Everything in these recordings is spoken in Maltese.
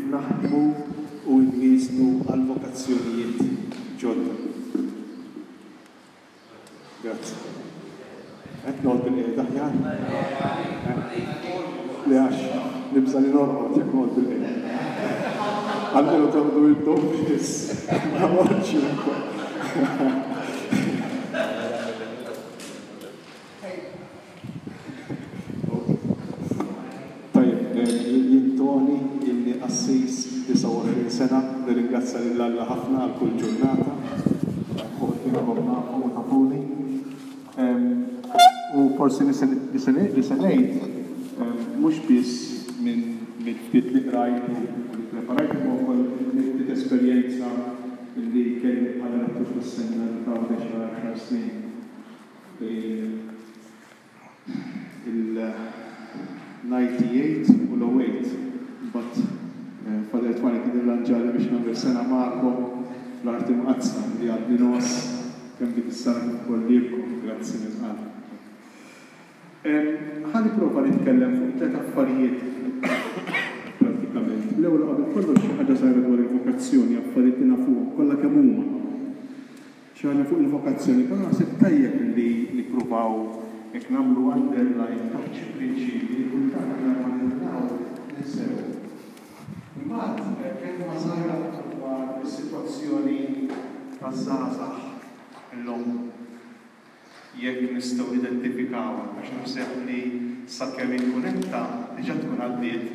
naħdmu u nwiesnu għal vokazzjonijiet ġodda. Grazie. Nod bil-qeda, ħjan? Li għax, nibza li norqot jek nod bil-qeda. Għalmenu tamdu il-dobbis, ma morċi Tajib, jintoni illi assis 29 sena, nirringrazzja lill-Alla ħafna għal kull ġurnata, u forsi li senejt, mux biss minn ftit li qrajt u li preparajt u wkoll ftit esperjenza li kelli bħala rektur fis-sena ta' 10 snin. Il-98 u l-08, but Fader Twani kien irranġali biex nagħmel sena magħkom fl-arti mqazza li għadni nos kemm dik is-sena kollierkom, grazzi nisqal. Ħalli prova nitkellem fuq 3 affarijiet pratikament. L-ewwel qabel kollox xi ħaġa sajra dwar il-vokazzjoni, affarijiet li nafuhom kollha kemm huma. Xi ħaġa fuq il-vokazzjoni, però naħseb tajjeb li nippruvaw jekk nagħmlu underline ta' xi prinċipji li kultant ma nilqgħu ninsew. Imbagħad kelma sajra dwar is-sitwazzjoni taż-żgħażagħ illum jekk nistgħu identifikawha għax naħseb li sakemm inkunetta diġà tkun għaddiet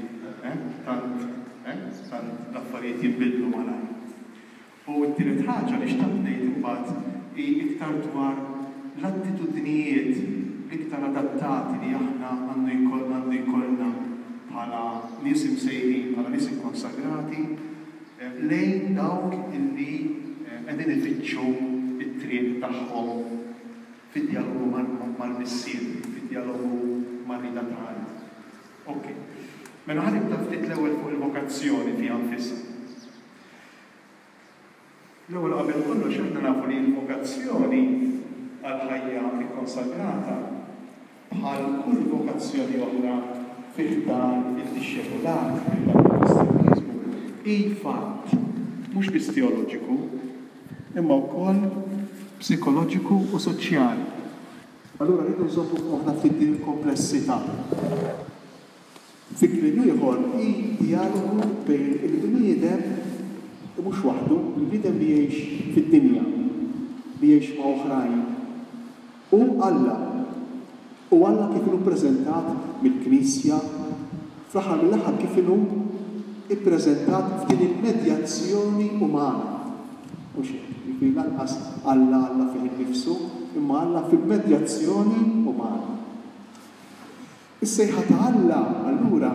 tant l-affarijiet jinbidlu malajr. U t-tielet ħaġa li xtaqt ngħid imbagħad hi iktar dwar l-attitudnijiet iktar adattati li aħna għandu jkollna bħala nies imsejħin, bħala nies ikkonsagrati lejn dawk illi qegħdin ifittxu it-triq tagħhom fid-dialogu mal-missier, fid-dialogu mar-rida tagħna. Ok. Mela ħanibda ftit l-ewwel fuq il-vokazzjoni fiha nfisha. L-ewwel qabel kollox aħna nafu li l-vokazzjoni għal-ħajja ikkonsagrata bħal kull vokazzjoni oħra fil-dan il-dixxekulat, fil-kristianizmu, fatt mhux biss teoloġiku, imma wkoll psikoloġiku u soċjali. Allura rridu nżommu f'moħħna ftit din il-komplessità. Fikri ieħor hi dialogu bejn il-bniedem mhux waħdu, il-bniedem li jgħix fid-dinja, li jgħix ma' oħrajn, u Alla. U Alla kif inhu ppreżentat mill-Knisja, fl-aħħar mill-aħħar kif inhu ippreżentat f'din il-medjazzjoni umana. Mhux hekk, lanqas Alla fih innifsu, imma Alla fil-medjazzjoni umana. Is-sejħa ta' Alla allura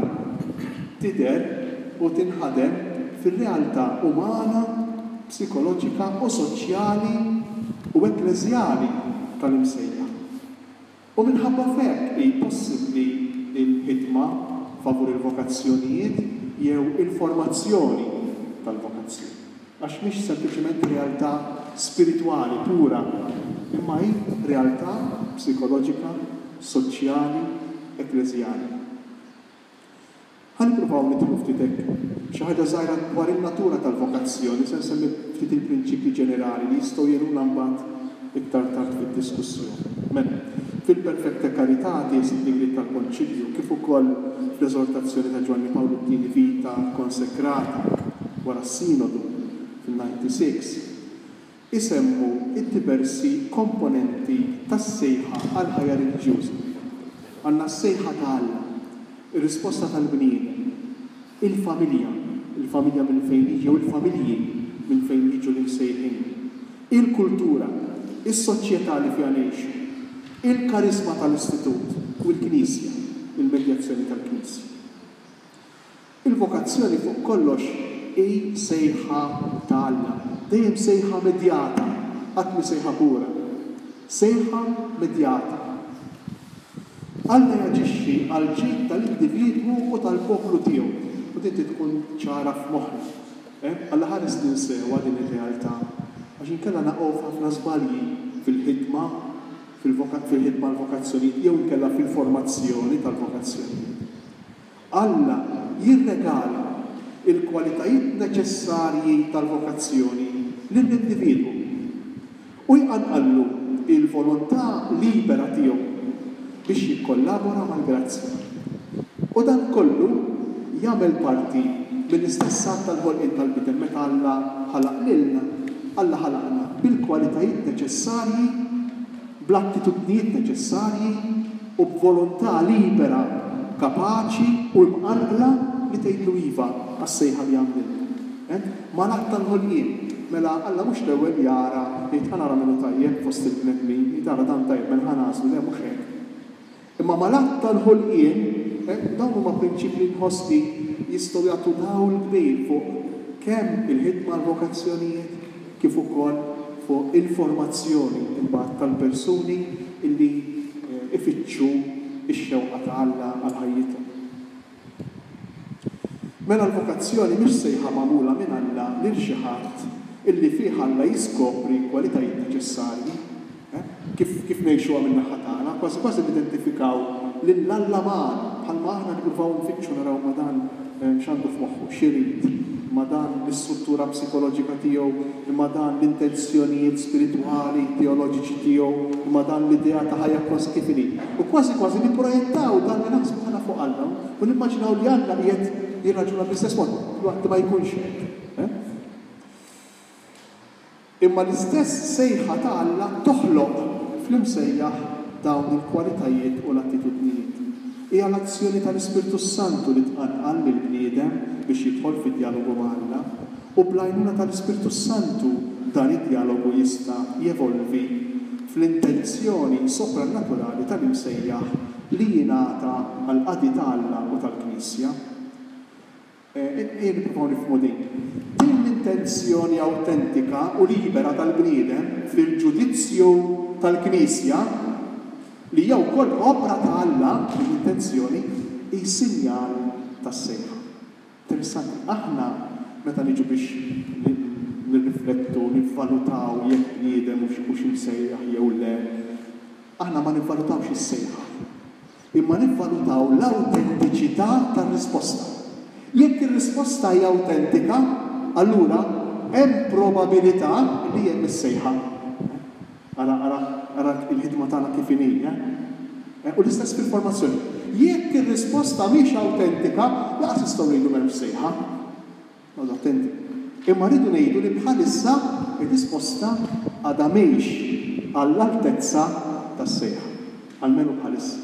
tidher u tinħadem fir-realtà umana, psikoloġika u soċjali u ekklesjali tal-imsejja. U minħabba f'hekk hi possibbli il-ħidma favur il-vokazzjonijiet jew il-formazzjoni tal-vokazzjoni. Għax mhix sempliċement realtà spiritwali pura, imma hi realtà psikoloġika, soċjali, ekklesjali. Ħanipruvaw nidħlu ftit hekk xi ħaġa żgħira dwar in-natura tal-vokazzjoni, se nsemmi ftit il-prinċipji ġenerali li jistgħu jgħinuna mbagħad iktar tard fid-diskussjoni. Mela, fil-Perfecta Caritatis, id-digri tal-Konċilju, kif ukoll fl-eżortazzjoni ta' Giovanni Paolo II Vita Konsekrata wara s-Sinodu fil-96, isemmu id-diversi komponenti tas-sejħa għal ħajja reliġjuża. Għandna s-sejħa ta' Alla, ir-risposta tal-bniedem, il-familja minn fejn jiġu, il-familji minn fejn jiġu l-imsejħin, il-kultura, is-soċjetà li fiha ngħixu, il-karisma tal-istitut u l-Knisja, il-medjazzjoni tal-Knisja. Il-vokazzjoni fuq kollox hi sejħa ta' Alla, dejjem sejħa medjata, qatt mi sejħa pura, sejħa medjata. Alla jaġixxi għal ġid tal-individwu u tal-poplu tiegħu. U din tkun ċara f'moħħna. Alla ħares ninsewa din ir-realtà għax inkella naqgħu ħafna żbalji fil-ħidma l-vokazzjonijiet jew inkella fil-formazzjoni tal-vokazzjonijiet. Alla jirregala il-kwalitajiet neċessarji tal-vokazzjoni lill-individwu u jqanqallu il-volontà libera tiegħu biex jikkollabora mal-grazzja. U dan kollu jagħmel parti mill-istess att tal-ħolqien tal-bidem meta Alla ħalaq lilna, Alla ħalaqna bil-kwalitajiet neċessarji, bl-attitudnijiet neċessarji u b'volontà libera, kapaċi u mqanqla li tgħidlu iva għas-sejħa li għamlilna. Ma l-att tal-ħolqien mela Alla mhux l-ewwel jara li tħanara minnu tajjeb fost il-bnedmin, jitara dan tajjeb minn ħanasu le mhux hekk. Imma mal-att tal-ħolqien dawn huma prinċipji nħossi jistgħu jagħtu dawl kbir fuq kemm il-ħidma l-vokazzjonijiet kif ukoll fuq il-formazzjoni imbagħad tal-persuni illi ifittxu x-xewqa ta' Alla għal ħajjithom. Mela l-vokazzjoni mhix sejħa magħmula minn Alla lil xi ħadd illi fih Alla jiskopri kwalitajiet neċessarji kif ngħixuha minn naħa tagħna, kważi nidentifikaw lil Alla magħna bħalma aħna nippruvaw nfittxu naraw ma dan x'għandu f'moħħu x'irid, ma dan l-istruttura psikoloġika tiegħu, ma dan l-intenzjonijiet spiritwali, teoloġiċi tiegħu, ma dan l-idea ta' ħajja kważi kif inhi. U kważi nipprojettaw dan li naħsbu ħana fuq Alla u nimmaġinaw li Alla qiegħed jirraġuna bl-istess mod, waqt ma jkunx hekk. Imma l-istess sejħa ta' Alla toħloq fl-imsejjaħ dawn il-kwalitajiet u l-attitudnijiet. Hija l-azzjoni tal-Ispiritu Santu li tqanqal lill-bniedem biex jidħol fid-dialogu ma' Alla u bl-għajnuna tal-Ispiritu Santu dan id-dialogu jista' jevolvi fl-intenzjoni soprannaturali tal-imsejjaħ li jingħata għall-qadi ta' Alla u tal-Knisja. Jien nipprovaw nifhmu din. Din l-intenzjoni awtentika u libera tal-bniedem fil-ġudizzju tal-Knisja li jew ukoll opra ta' Alla l-intenzjoni is-sinjal tas-sejħa. Interessanti, aħna meta niġu biex nirriflettu, nivvalutaw jekk bniedem u x'imsejjaħ jew le, aħna ma nivvalutawx is-sejħa. Imma nivvalutaw l-awtentiċità tar-risposta. Jekk ir-risposta hija awtentika, allura hemm probabilità li hemm is-sejħa. Ara il-ħidma tagħna kif inhi, u l-istess fil-formazzjoni. Jekk ir-risposta mhix awtentika, laqas nistgħu ngħidu m'hemmx sejħa. Nodu attenti. Imma rridu ngħidu li bħalissa ir-risposta għadha mhix għall-altezza tas-sejħa, almenu bħalissa.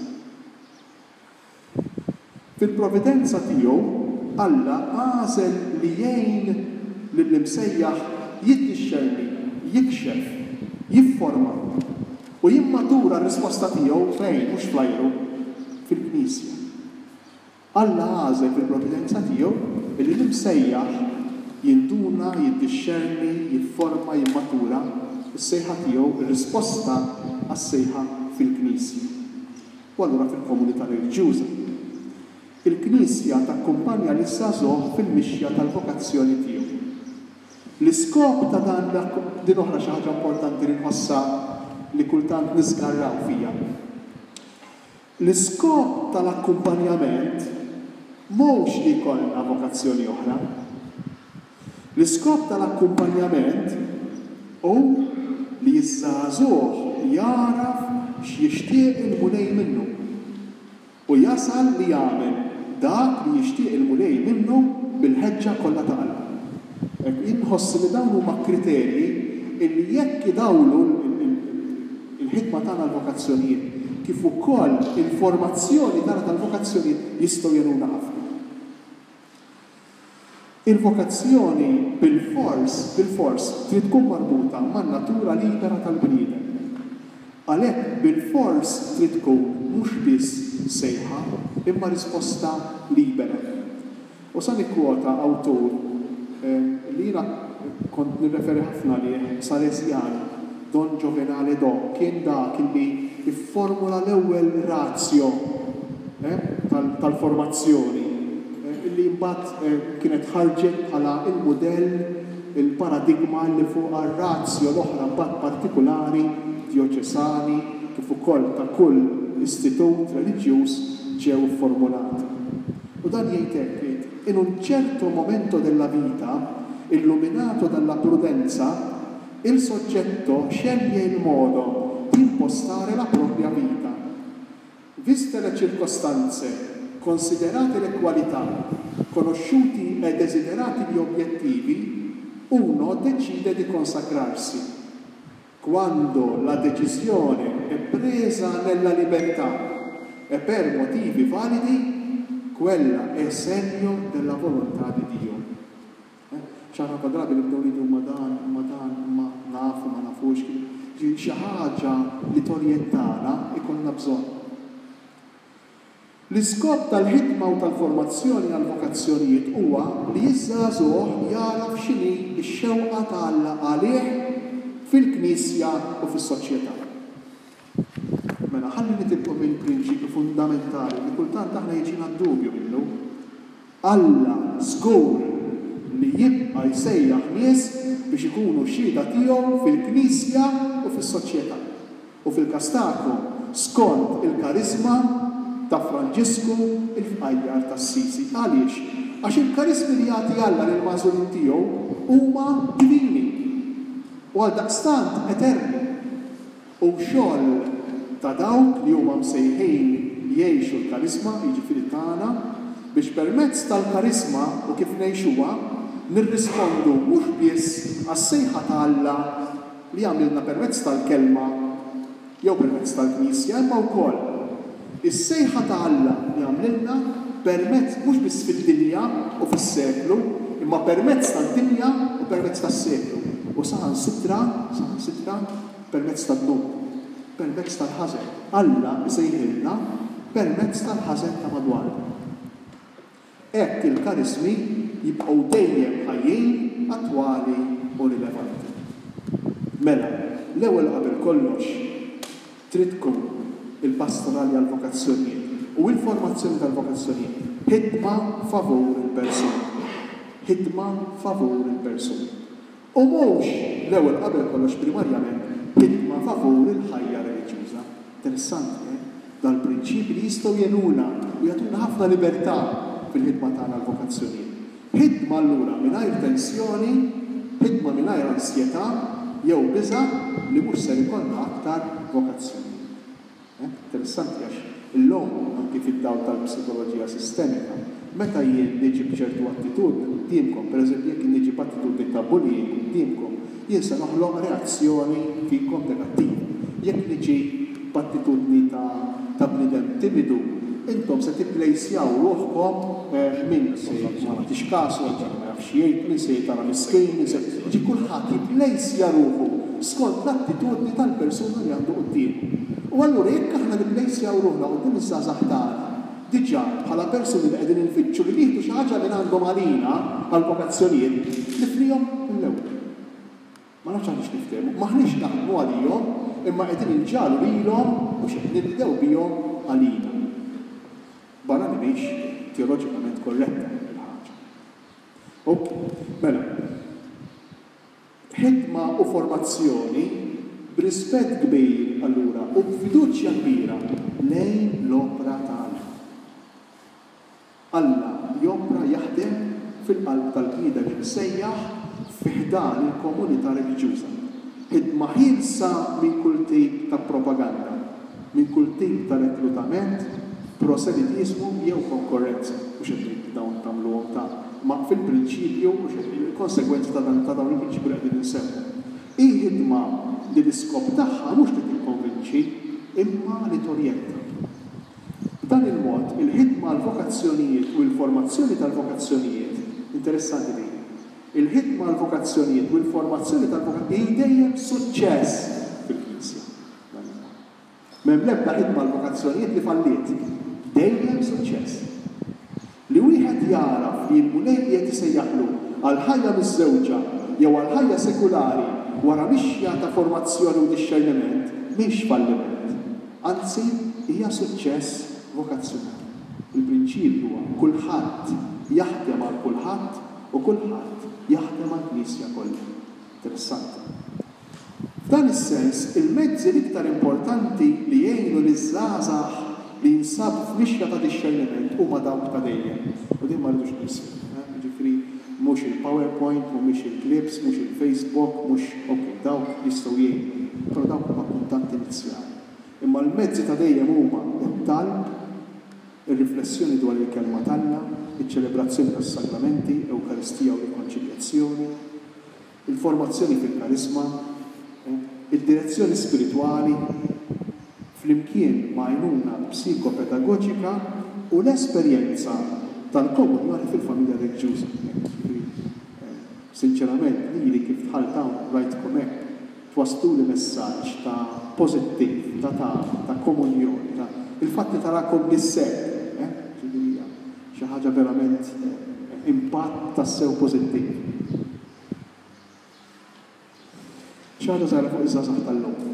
Fil-provvidenza tiegħu Alla għażel li jgħin lill-imsejjaħ jiddixxerni, jikxef, jifforma u jimmatura r-risposta tiegħu fejn mhux flajru fil-Knisja. Alla għażel fil-provvidenza tiegħu li l-imsejjaħ jinduna, jiddixxerni, jifforma, jimmatura s-sejħa tiegħu, ir-risposta għas-sejħa fil-Knisja. U allura fil-komunità reliġjuża. Il-Knisja takkumpanja lis-żagħżugħ fil-mixja tal-vokazzjoni tiegħu. L-iskop ta' dan din oħra xi ħaġa importanti li nħossha li kultant nisgarraw fija. L-iskop tal-akkumpanjament mhux li jkollna vokazzjoni oħra. L-iskop tal-akkumpanjament hu li ż-żagħżugħ jaraf x'jixtieq il-mulej minnu u jasal li jagħmel dak li jixtieq il-mulej minnu bil-ħeġġa kollha ta' Alla. Inħoss li dawn huma kriterji illi jekk idawlu il-ħidma tagħna l-vokazzjonijiet kif ukoll il-formazzjoni tagħna tal-vokazzjonijiet jistgħu jgħinuna ħafna. Il-vokazzjoni bil-fors trid tkun marbuta man-natura libera tal-bniedem. Għalhekk bil-fors trid tkun mhux biss sejħa imma risposta libera. U sa nikkwota awtur li jiena kont nirreferi ħafna lih Salesiano, Don Giovenale Do, kien dak li ifformula l-ewwel razzjo tal-formazzjoni li mbagħad kienet ħarġet bħala il-mudell, il-paradigma li fuq ar-razzjo l-oħra mbagħad partikolari dioċesani kif ukoll ta' kull istitut reliġjuż ġew formulati. U dan jgħid hekk in un certo momento della vita, illuminato dalla prudenza, il soggetto sceglie il modo di impostare la propria vita. Viste le circostanze, considerate le qualità, conosciuti e desiderati gli obiettivi, uno decide di consacrarsi. Quando la decisione è presa nella libertà e per motivi validi, quella è segno della volontà di Dio. ċara drabi li bdew jgħidu ma nafu, ma nafux, xi ħaġa li torjentana ikollna bżonn. L-iskop tal-ħidma u tal-formazzjoni għal-vokazzjonijiet huwa li jiżżagħżugħ jaraf x'inhi x-xewqa tal-Alla għalih fil-Knisja u fis-soċjetà. Mela ħalli nitilkom il-prinċipju fundamentali li kultant aħna jiġina d-dubju minnu. Alla żgur li jibqa' jsejjaħ nies biex ikunu xhieda tiegħu fil-Knisja u fis-soċjetà. U fil-Kastaku skont il-karisma ta' Franġisku il-fqajjar tas-Sisi. Għaliex? Għax il-karismi li jagħti Alla lil magħżulin tiegħu huma divini u għaldaqstant eterni. U xogħol ta' dawk li huma msejħin jgħixu l-karisma, jiġifieri tagħna, biex permezz tal-karisma u kif ngħixuha nirrispondu mhux biss għas-sejħa ta' Alla li għamilna permezz tal-kelma jew permezz tal-Knisja, imma wkoll is-sejħa ta' Alla li għamlilna permezz mhux biss fid-dinja u fis-seklu, imma permezz tad-dinja u permezz tas-seklu. U saħansitra permezz tad-dum, permezz tal-ħażen. Alla isejħilna permezz tal-ħażen ta' madwarna. Hekk il-karismi jibqgħu dejjem ħajjin, attwali u rilevanti. Mela, l-ewwel qabel kollox trid tkun il-pastorali għall-vokazzjonijiet u l-formazzjoni tal-vokazzjonijiet. Ħidma favur il-persuni. Ħidma favur il-persuni. U mhux l-ewwel qabel kollox primarjament ħidma favur il-ħajja reliġjuża. Interessanti, dal-prinċipi li jistgħu jenuna u jagħtuna ħafna libertà fil-ħidma tagħna l-vokazzjonijiet. Ħidma allura mingħajr tensjoni, ħidma mingħajr ansjetà jew biża' li mhux se jkollna aktar vokazzjoni. Interessanti għax illum anke fid-dawl tal-psikoloġija sistemika, meta jien niġi b'ċertu attitudni qudiemkom, pereżempju jekk niġi b'attitudni ta' bullying qudiemkom, jien se noħloq reazzjoni fikom negattiva. Jekk niġi b'attitudni ta' bniedem timidu, intom se tipplejsjaw ruħkom minn se ma nagħtix kasu, ma jafx jgħid, min se jtara miskejn, jiġi kulħadd jipplejsja ruħu skont l-attitudni tal-persuna li għandu quddiem. U allura jekk aħna nipplejsjaw ruħna quddiem iż-żgħażagħ tagħna, diġà bħala persuni li qegħdin infittxu li jieħdu xi ħaġa minn għandhom għalina għall-vokazzjonijiet, nifrihom mill-ewwel. Ma nafx għaliex niftehmu, maħniex naħdmu għalihom, imma qegħdin inġalu lilhom u x'qed nibdew bihom għalina. Barra li mhix teoloġikament korretta il-ħaġa. Ok, mela. Ħidma u formazzjoni b'rispett kbir allura u b'fiduċja kbira lejn l-opra tagħna. Alla jopra jaħdem fil-qalb tal-bniedem li msejjaħ fiħdan il-komunità reliġjuża. Ħidma ħilsa minn kull tip ta' propaganda, minn kull tip ta' reklutament, proselitizmu jew konkurrenza. U xedri dawn tagħmluhom ta' ma fil-prinċipju u xedri il-konsegwenzi ta' dawn il-prinċipju li qegħdin insemmu. Il-ħidma li l-iskop tagħha mhux li tikkonvinċi imma li torjenta. B'dan il-mod il-ħidma għall-vokazzjonijiet u l-formazzjoni tal-vokazzjonijiet, interessanti li il-ħidma għall-vokazzjonijiet u l-formazzjoni tal-vokazzjonijiet dejjem suċċess fil-Knisja. M'hemm l-ebda ħidma għall-vokazzjonijiet li falliet. Dejjem suċċess. Li wieħed jaraf li l-mulej qed isejjaħlu għal ħajja miż-żewġa jew għal ħajja sekulari wara mixja ta' formazzjoni u disċerniment mhix falliment. Anzi, hija suċċess vokazzjonali. Il-prinċipju huwa kulħadd jaħdem għal kulħadd u kulħadd jaħdem għal Knisja kollha. Interessanti. F'dan is-sens, il-mezzi l-iktar importanti li jgħinu liż-żgħażagħ li jinsab f'mixja ta' disċerniment huma dawk ta' dejjem. U din ma rridux nisfu. Ġifri, mhux il-PowerPoint, mhux il-clips, mhux il-Facebook, mhux dawk jistgħu jgħinu. Però dawk huma puntant inizjali. Imma l-mezzi ta' dejjem huma it-talb, ir-riflessjoni dwar il-kelma tagħna, iċ-ċelebrazzjoni tas-sakramenti, Ewkaristija u rikonċiljazzjoni, il-formazzjoni fil-karisma, id-direzzjoni spirituali, flimkien ma' għajnuna psikopedagoġika u l-esperjenza tal-komunjoni fil-familja reliġjuża. Sinċerament, li kif tħalt hawn rajtkom hekk, twaslu li messaġġ ta' pożittiv, ta' komunjoni, il-fatt li tarakom nis-seb, xi ħaġa verament impatt tassew pożittiv. Xi ħaġa żgħira fuq iż-żgħażagħ tal-lum.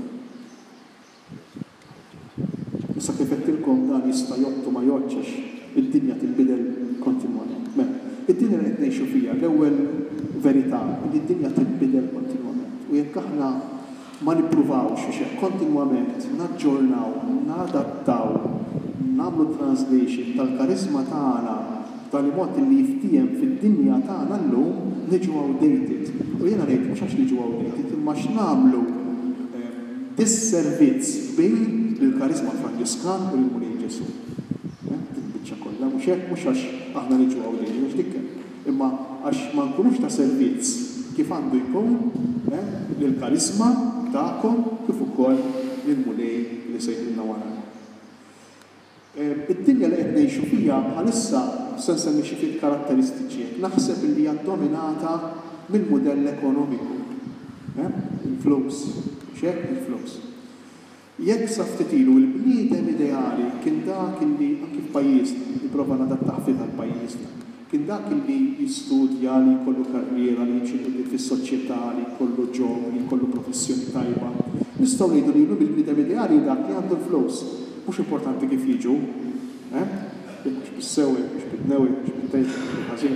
Issa kif qedtilkom dan jista' jottu ma joġġex, id-dinja tinbidel kontinwament. Id-dinja li qed ngħixu fiha l-ewwel verità li d-dinja tinbidel kontinwament. U jekk aħna ma nippruvawx xi kontinwament naġġornaw, nadattaw, nagħmlu translation tal-karisma tagħna tal-mod li jiftiem fid-dinja tagħna llum niġu outdated. U jiena ngħid mhux għax niġu outdated, imma x'nagħmlu dis-servizz bejn il-karisma Franġiskan u l-Mulej Ġesu. Biċċa kollha mhux hekk mhux għax aħna niġu outdated mhux dik, imma għax ma nkunux ta' servizz kif għandu jkun lill-karisma tagħkom kif ukoll lill-Mulej li sejħilna wara. Id-dinja li qed ngħixu fiha bħalissa se nsemmi xi ftit karatteristiċi. Naħseb li hija dominata mill-mudell ekonomiku. Il-flus. X'hekk il-flus. Jekk sa ftit ilu l-bniedem ideali kien dak li anke f'pajjiżna jipprova nadattaħ fih għall-pajjiżna. Kien dak li jistudja li jkollu karriera li jimxi fis-soċjetà li jkollu ġob, li jkollu professjoni tajba. Nistgħu ngħidu li bil-bniedem ideali dak li għandu l-flus. Mhux importanti kif jiġu, mhux bissewi, mhux bidnewi, mhux bittejt, ħażin,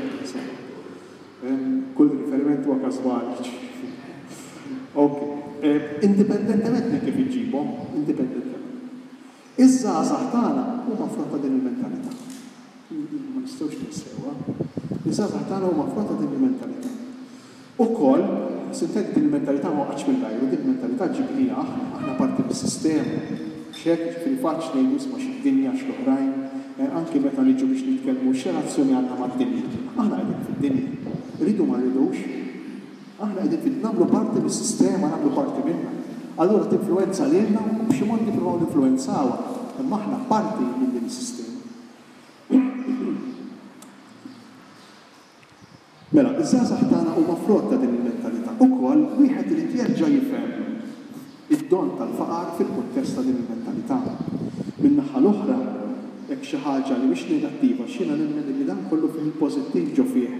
kull riferiment huwa każbal. Indipendentement minn kif iġibhom, indipendentement. Iż-żgħażagħ tagħna huma frott din il-mentalità. Ma nistgħux ninsewha. Iż-żgħażagħ tagħna huma frott din il-mentalità. Ukoll, sintet din il-mentalità ma waqgħetx mill-għajru, din il-mentalità ġiblija aħna parti mis-sistema. Xek, ġifiri faċ nejdu isma xid-dinja x'l-oħrajn, anki meta niġu biex nitkellmu x'relazzjoni għandna mad-dinja. Aħna qegħdin fid-dinja, rridu ma rridux, aħna qegħdin nagħmlu parti mis-sistema, nagħmlu parti minnha. Allura tinfluwenza lilna u b'xi mod nippruvaw ninfluwenzawha, imma aħna parti minn din is-sistema. Mela, iż-żgħażagħ tagħna huma frott ta' din il-mentalità. Ukoll wieħed irid jerġa' jifhem id-don tal-faqar fil-kuntest ta' din il-mentalità. Min-naħa l-oħra, jekk xi ħaġa li mhix negattiva, x'jiena nemmen li dan kollu fil-pożittiv ġo fih.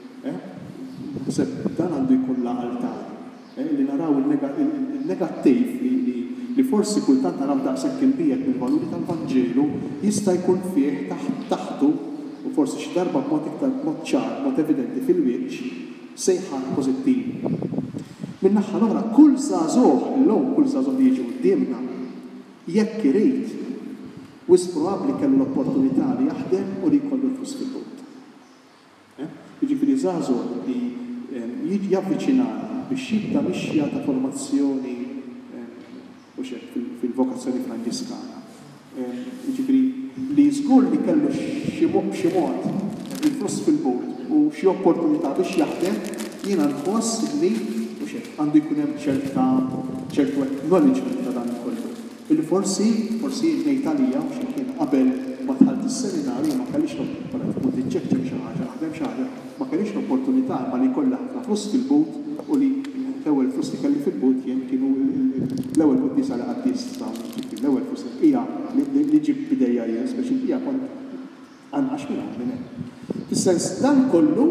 Dan għandu jkun l-aqal tagħna. Li naraw il-negattiv li forsi kultant naraw daqshekk imbiegħed mill-valuri tal-Vanġelu jista' jkun fih taħtu u forsi xi darba b'mod iktar mod ċar, mod evidenti fil-wiċċ sejħan pożittiv. Min-naħa l-oħra, kull żagħżugħ illum kull żagħżugħ li jiġi qudiemna jekk irid wis probabbli kellu l-opportunità li jaħdem u li jkollu l-flus fil-but. Jiġifieri żagħżugħ li jiġi javviċinana biex jibda mixja ta' formazzjoni fil-vokazzjoni Franġiskana. Jiġifieri li żgur li kellu xi mod il-flus fil-but u xi opportunità biex jaħdem jiena nħoss li għandu jkun hemm ċertu acknowledgement ta' dan kollu. Illi forsi ngħid għalija u x'kien qabel ma tħalt is-seminarju ma kellix l-opportunità xi ħaġa, naħdem xi ħaġa, ma kellix l-opportunità ma li kollha ħafna flus fil-but u li l-ewwel flus li kelli fil-but jien kienu l-ewwel qudies għal qaddis l-ewwel flus hija li ġib bidejja jien biex hija kont anqax minn hekk. Fis-sens dan kollu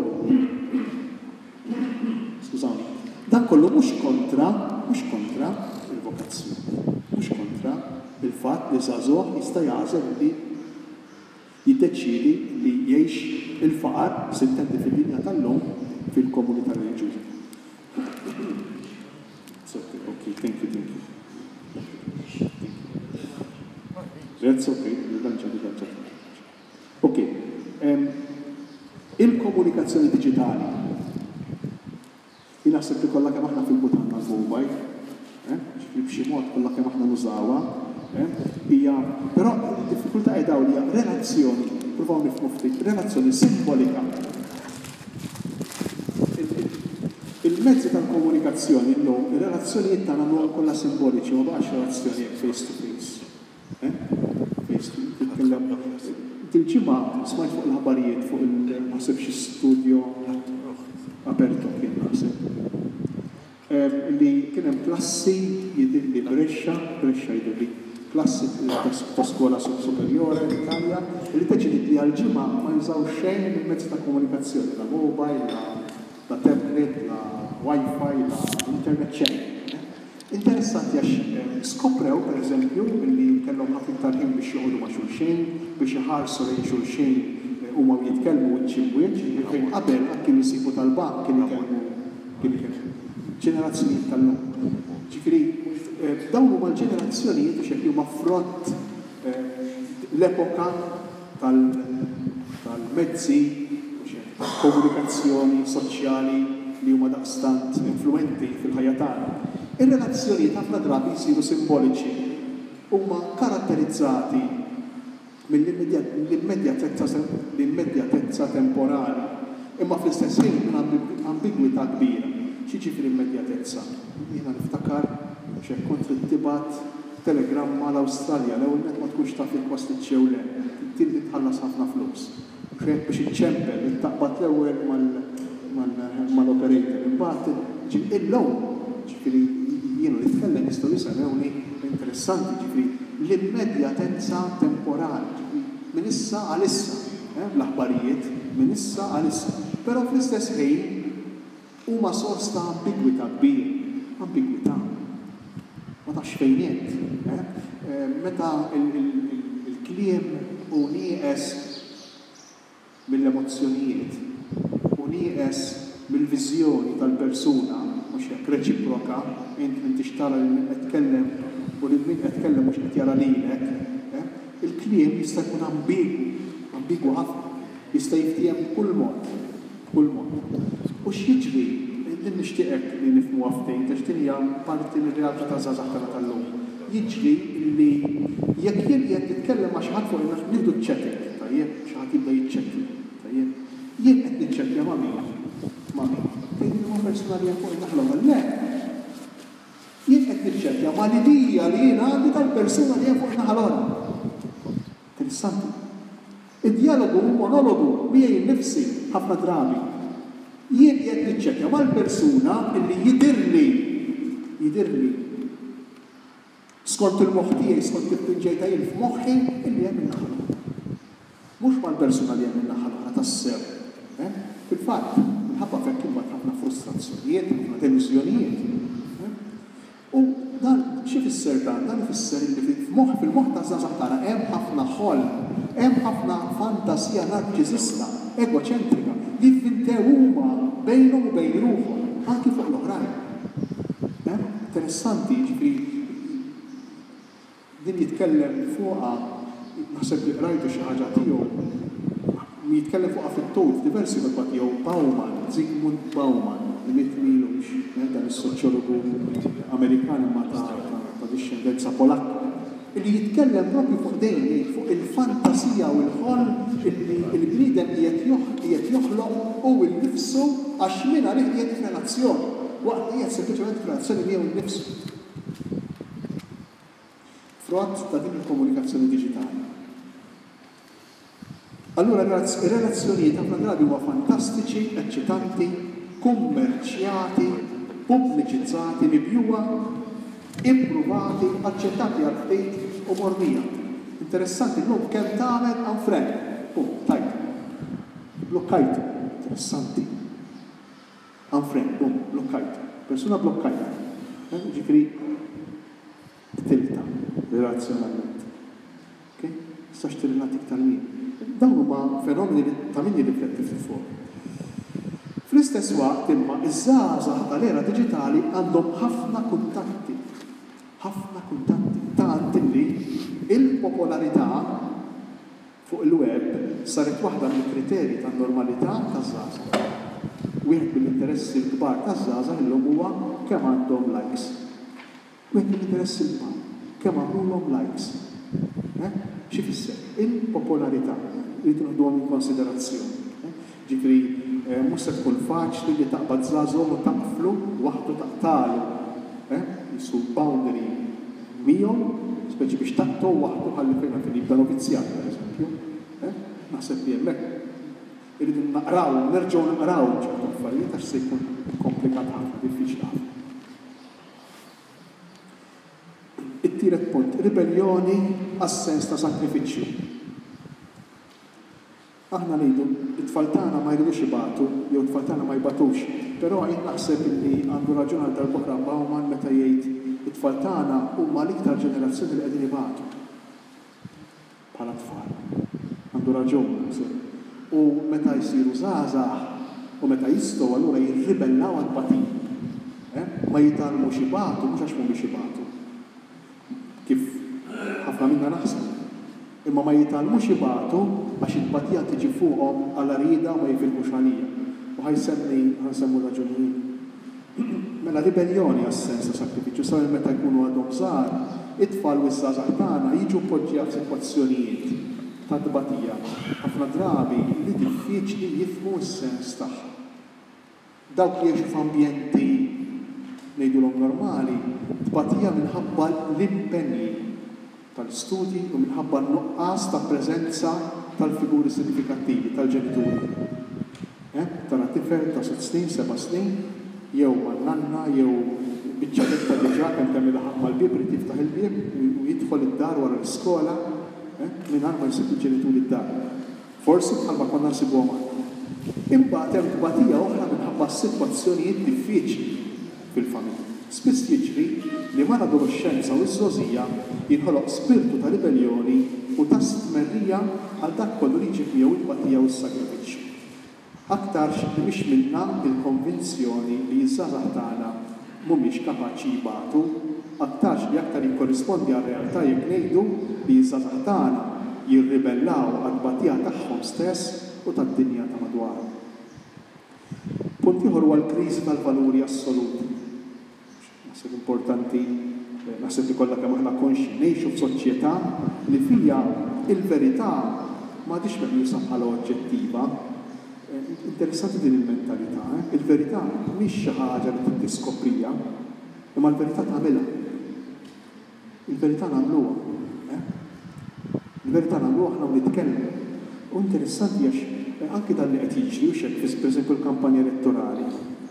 skużawni. Dan kollu mhux kontra il-vokazzjoni, mhux kontra il-fatt li żagħżugħ jista' jażel li jiddeċiedi li jgħix il-faqar sintendi fid-dinja tal-lum fil-komunità reliġjuża. Okay, thank you. That's okay, komunikazzjoni digitali. Naħseb li kollha kemm aħna fil-butan mal-mobile, b'xi mod kollha kemm aħna nużawha, hija però d-diffikultà hi dawn hija relazzjoni, provaw nifhmu ftit, relazzjoni simbolika. Il-mezzi tal-komunikazzjoni llum, ir-relazzjonijiet tagħna huma kollha simboliċi, ma baqgħux relazzjonijiet face to face. Il-ġimgħa smajt fuq il-ħabarijiet fuq naħseb xi studio aperto kien naħseb. Li kien hemm klassi jidilli Brescia jidilli klassi ta' skola superjore l-Italja li deċidiet li għal-ġimgħa ma jużaw xejn il-mezzi ta' komunikazzjoni, la mobile, la tablet, la wifi, la internet xejn. Interessanti għax skoprew, per eżempju, li kellhom ħafna tarħin biex joqogħdu ma' xulxejn, biex iħarsu lejn xulxejn huma jitkellmu wiċċ fejn qabel kienu jsibu tal-bank kienu ġenerazzjonijiet tal-lum. Ġifieri dawn huma l-ġenerazzjonijiet biex jekk huma frott l-epoka tal-mezzi komunikazzjoni soċjali li huma daqstant influenti fil-ħajja tagħna. Ir-relazzjonijiet ħafna drabi jsiru simboliċi huma karatterizzati mill-immedjatezza temporali, imma fl-istess ħin minn ambigwità kbira. X'jiġifieri l-immedjatezza? Jiena niftakar x'hekk kont tibgħat telegramma l-Awstralja l-ewwel net ma tkunx taf il-kost iċċew le, tilli tħallas ħafna flus. X'hekk biex iċċempel ittaqbad l-ewwel mal-operator. Imbagħad illum ġifieri jiena nitkellem jistgħu jisemgħuni interessanti ġifieri l-immedjatezza temporali, minn issa għal issa, l-aħbarijiet minn issa għal issa. Però fl-istess ħin huma sors ta' ambigwità kbira, ambigwità. Ma tafx fejniet. Meta il-kliem u nieqes mill-emozzjonijiet, u nieqes mill-viżjoni tal-persuna, mhux hekk reċiproka, int min tixtara li min qed tkellem u li min qed tkellem mhux qed jara lilek, il-kliem jista' jkun ambigu ħafna, jista' jiftiem b'kull mod. U x'jiġri li nixtieqek li nifhmu ftehim ta' x'tin hija parti mir-realtà ta' żgħażagħ tagħna tal-lum. Jiġri li jekk jien qed nitkellem ma' xi ħadd fuq inna nieħdu ċ-chatting, tajjeb, xi ħadd jibda jiċċekkja, tajjeb. Jien qed niċċekkja ma' min. Ma' persuna li fuq inna le. Jien qed niċċekkja ma' l-idea li jien għandi tal-persuna li fuq inna ħalora. Interessanti. Id-dialogu u monologu miegħi nnifsi ħafna drabi. Jien qed niċċekkja mal-persuna illi jidirli skont il-moħħ tiegħi, skont kif tinġejta jien f'moħħi illi hemm in-naħa. Mhux mal-persuna li hemm in-naħa l-oħra tas-sew. Fil-fatt, minħabba fekk imbagħad ħafna frustrazzjonijiet, ħafna tensjonijiet. U dan xi fisser dan? Dan ifisser illi fil-moħħ ta' żgħażagħ tagħna hemm ħafna ħolm, hemm ħafna fantasija narċisista, egoċentrika, li fintew huma bejnhom u bejn ruħhom, anki fuq l-oħrajn. Interessanti, ġifieri din jitkellem fuqha, naħseb li qrajtu xi ħaġa tiegħu, jitkellem fuqha fit-tul f'diversi kotba tiegħu Bauman, Zygmunt Bauman, li mitmilux, dan is-soċjologu Amerikan imma ta' discendenza Polakka. Illi jitkellem propju fuq dejjem fuq il-fantasija u l-ħolm illi l-bniedem qiegħed joħloq u l-nifsu għax minn għalih qiegħed f'relazzjoni, waqt li qiegħed sempliċement f'relazzjoni miegħu nnifsu. Frott ta' din il-komunikazzjoni diġitali. Allura ir-relazzjonijiet ħafna drabi huma fantastiċi, eċċitanti, kummerċjati, pubbliċizzati, mibjuwa, impruvati, aċċettati għal ftehim u mormija. Interessanti, llum kemm tagħmel unfriend. Tajt. Blokkajtu. Interessanti. Unfriend, blokkajtu. Persuna blokkajta. Ġifieri tilta relazzjonalment. Sax tirrilati iktar min. Dawn huma fenomeni ta' min jirrifletti fil-fuq. Fl-istess waqt imma iż-żgħażagħ tal-era diġitali għandhom ħafna kuntatti tant illi il-popolarità fuq il-web saret waħda mill-kriterji tan-normalità taż-żgħażagħ. Wieħed mill-interessi l-kbar taż-żgħażagħ illum huwa kemm għandhom likes. Wieħed mill-interessi l-kbar kemm għamlulhom likes. Xi fisser? Il-popolarità rridu naħduhom in konsiderazzjoni. Ġifieri mhux se tkun faċli li taqbad żgħażagħ u taqflu waħdu taqtalu. Jisu boundary miegħu speċi biex taqtu waħdu ħalli fejn fejn jibda novizzjat, pereżempju. Naħseb li hemmhekk irridu naqraw, nerġgħu naqraw ċertu affarijiet għax se jkun komplikat ħafna, diffiċli ħafna. It-tielet punt, ribellioni għas-sens ta' sakrifiċċju. Aħna ngħidu it-tfal tagħna ma jridux ibatu, jew it-tfal tagħna ma jbatux, però jien naħseb li għandu raġun għal darb'oħra Bauman meta jgħid it-tfal tagħna huma l-iktar ġenerazzjoni li qegħdin ibatu bħala tfal. Għandu raġun. U meta jsiru żgħażagħ u meta jistgħu allura jirribellaw għall-batin. Ma jitalmux ibatu mhux għax mhumiex ibatu. Kif ħafna minna naħseb. Imma ma jitalmux ibatu għax il-batija tiġi fuqhom għal rida ma jifilmux għalija. U ħajsemmu raġunijiet. Mela ribellioni għas-sens ta' sakrifiċċju saw meta jkunu għadhom żgħar, it-tfal u żgħażagħ tagħna jiġu mpoġġija f'sitwazzjonijiet ta' tbatija. Ħafna drabi li diffiċli jifhmu s-sens tagħha. Dawk li jgħixu f'ambjenti ngħidulhom normali, tbatija minħabba l-impenni tal-studji u minħabba n-nuqqas ta' preżenza tal-figuri sinifikattivi tal-ġenituri. Tara tifel ta' 6 snin, 7 snin, jew mal-nanna, jew biċċadetta diġà kemm tagħmilha ħadd mal-bib tiftaħ il-bib u jidħol id-dar wara l-iskola mingħajr ma jsib il-ġenituri d-dar. Forsi bħalma konna nsibuhom aħna. Imbagħad hemm tbatija oħra minħabba sitwazzjonijiet diffiċli fil-familja. Spiss jiġri li wara l-adolescenza u l-żożija jinħoloq spirtu ta' ribellioni u ta' stmerrija għal dak kollu li ġib jew il-tbatija u s-sagrifiċċju. Aktarx li mhix minna il-konvinzjoni li ż-żgħażagħ tagħna mhumiex kapaċi jibatu, aktarx li aktar jikkorrispondi għar-realtà jekk ngħidu li ż-żgħażagħ tagħna jirribellaw għall-tbatija tagħhom stess u tad-dinja ta' madwarhom. Punt ieħor huwa l-kriżi tal-valuri assoluti. Naħseb importanti, naħseb li kollha kemm aħna konxi ngħixu f'soċjetà li fija il-verità m'għadix meqjusa bħala oġġettiva. Interessanti din il-mentalità. Il-verità mhix xi ħaġa li tiskoprija, imma l-verità tagħmilha. Il-verità nagħmluha. Il-verità nagħmluha aħna u nitkellmu. U interessanti għax anke dan li qed jiġri u xekk pereżempju l-kampanja elettorali.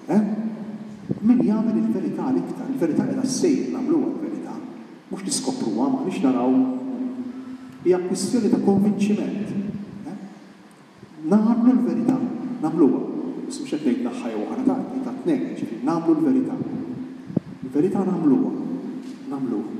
Min jagħmel il-verità l-iktar, il-verità qiegħda ssejr nagħmluha l-verità. Mhux niskopruha, ma nix naraw. Hija kwistjoni ta' konvinċiment. Nagħmlu l-verità, nagħmluha. Mhux qed ngħid naħħa jew oħra ta' tnejn, ġifieri nagħmlu l-verità. Il-verità nagħmluha, nagħmluha.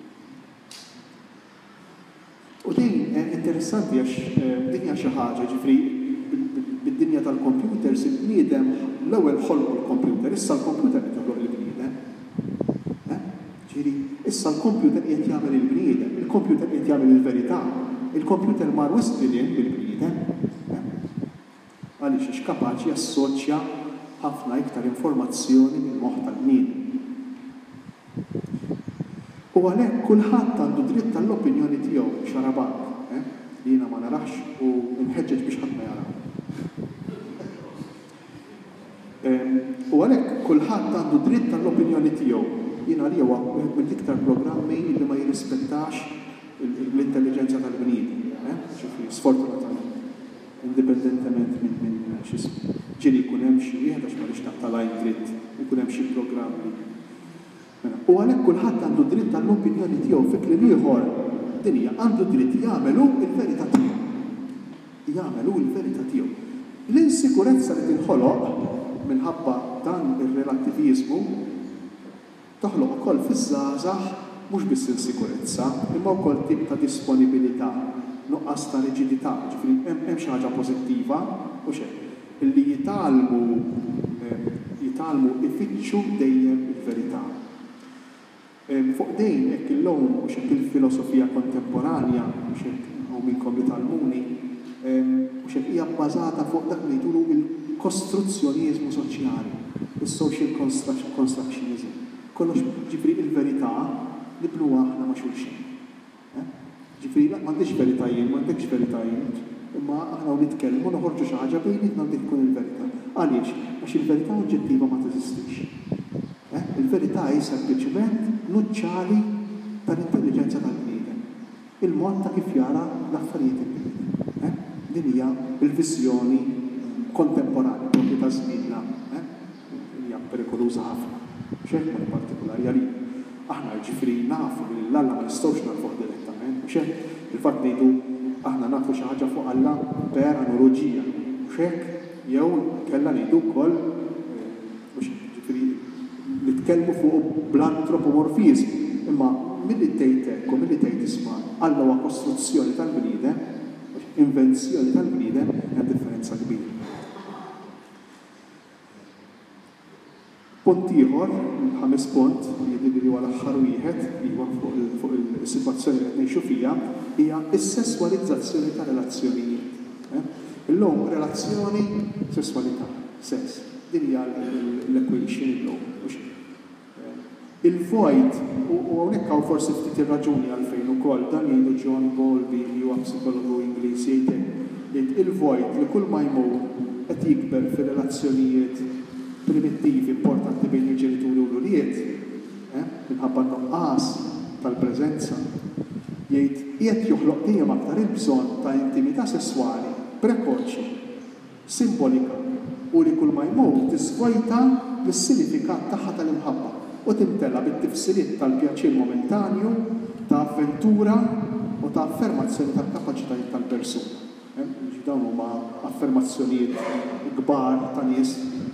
U din interessanti għax din hija xi ħaġa, ġifieri bid-dinja tal-computers il-bniedem l-ewwel ħolqu l-computer, issa l-computer qed joħloq il-bniedem. Ġifieri issa l-computer qiegħed jagħmel il-bniedem, il-computer qiegħed jagħmel il-verità, il-computer mar wisq bil-bniedem. Għaliex ix kapaċi jassoċja ħafna iktar informazzjoni mill-moħħ tal-bniedem. U għalhekk kulħadd għandu dritt tal-opinjoni tiegħu xarabank, li jiena ma narax u nħeġġeġ biex ħadd ma jara. U għalhekk kulħadd għandu dritt tal-opinjoni tiegħu. Jiena li huwa wieħed mill-iktar programmi li ma jirrispettax l-intelligenza tal-bniedem. Sfortunatament, indipendentement minn x'ismu. Ġieli jkun hemm xi wieħed għax m'għandix taqtalajn dritt, ikun hemm xi programmi. U għalhekk kulħadd għandu dritt tal-opinjoni tiegħu fi kliem ieħor dinja għandu dritt jagħmelu l-verità tiegħu. Jagħmelu l-verità tiegħu. L-insikurezza li tinħoloq minħabba dan ir-relattiviżmu toħloq ukoll fiż-żgħażagħ mhux biss insikurezza, imma wkoll tip ta' disponibilità, nuqqas ta' riġidità, ġifieri hemm xi ħaġa pożittiva u xejn. Illi jitalmu ifittxu dejjem il-verità. Fuq dejn hekk illum u xekk il-filosofija kontemporanja u xekk hawn minnkom li talmuni u xek hija bbażata fuq dak li jgħidulu il-kostruzzjonizmu soċjali, il-social constructionism. Kollox ġifri il-verità nibnuha aħna ma' xulxin. Ġifri m'għandix verità jien, m'għandekx verità jien, imma aħna nitkellmu noħorġu xi ħaġa bejnietna dik tkun il-verità. Għaliex? Għax il-verità oġġettiva ma teżistix. Il-verità hi sempliċement nuċċali tal-intelligenza tal-bniedem. Il-mod ta' kif jara l-affarijiet il-bniedem. Din hija l-viżjoni kontemporanja propri ta' żmienna. Hija perikoluża ħafna. Xejn mod partikolari għalih. Aħna ġifri nafu li l-Alla ma nistgħux narfuh direttament. Xejn il-fatt ngħidu aħna nafu xi ħaġa fuq Alla per analogija. X'hekk jew kellha ngħidu wkoll nitkellmu fuq bl-antropomorfizmu, imma milli tgħid hekk u milli tgħid isma' Alla huwa kostruzzjoni tal-bniedem, invenzjoni tal-bniedem hemm differenza kbira. Punt ieħor, ħames punt, li huwa l-aħħar wieħed huwa fuq is-sitwazzjoni li qed ngħixu fiha, hija s-sesswalizzazzjoni ta' relazzjonijiet. Illum relazzjoni, sesswalità, sess. Din hija l-equation illum. Il-void, u hawnhekk hawn forsi ftit ir-raġuni għalfejn ukoll dan jgħidu John Bowlby li huwa psikologu Ingliż jgħid il-void li kull ma jmur qed jikber fir-relazzjonijiet primittivi importanti bejn il-ġenituri u l-uliet, minħabba nuqqas tal-preżenza, jgħid qiegħed joħloq dejjem aktar il-bżonn ta' intimità sesswali prekoċi, simbolika, u li kull ma jmur tisvojta mis-sinifikat tagħha tal-imħabba u timtella bit-tifsiriet tal-pjaċir momentanju, ta' avventura u ta' affermazzjoni tal-kapaċitajiet tal-persuna. Dawn huma affermazzjonijiet kbar ta' nies.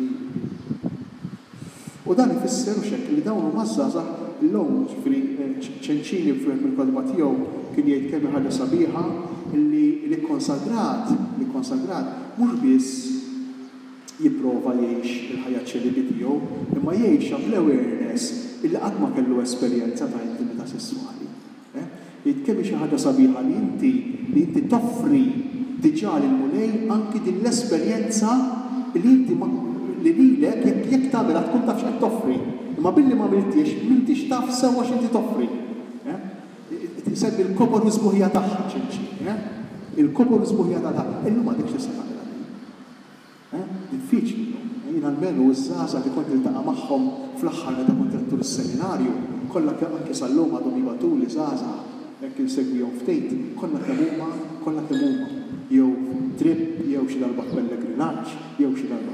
U dan ifisser xekk li dawn huma żgħażagħ illum ċenċini f'wieħed mill-kodba tiegħu kien jgħid kemm ħaġa sabiħa li konsagrat mhux biss jipprova jgħix il-ħajja ċelibi tiegħu, imma jgħixha bl-awareness illi qatt ma kellu esperjenza ta' intimità sessuali. Kemm xi ħaġa sabiħa li inti toffri diġà lil mulej anki din l-esperjenza li inti li lilek jekk tagħmilha tkun taf x'qed toffri, imma billi ma m'intix taf sewwa x'inti toffri. Tiseb il-kopor żbuħija tagħha ċinċin, il-kopor żbuħija tagħha, illum m'għadekx tista' tagħmilha. Diffiċli. Jien almenu iż-żgħażagħ li kont iltaqa' magħhom fl-aħħar meta kont rettur is-seminarju, kollha anke sal-lum għadhom jibatuli żgħażagħ hekk insegwihom ftejt, kollha kemm huma jew trip, jew xi darba pellegrinaġġ, jew xi darba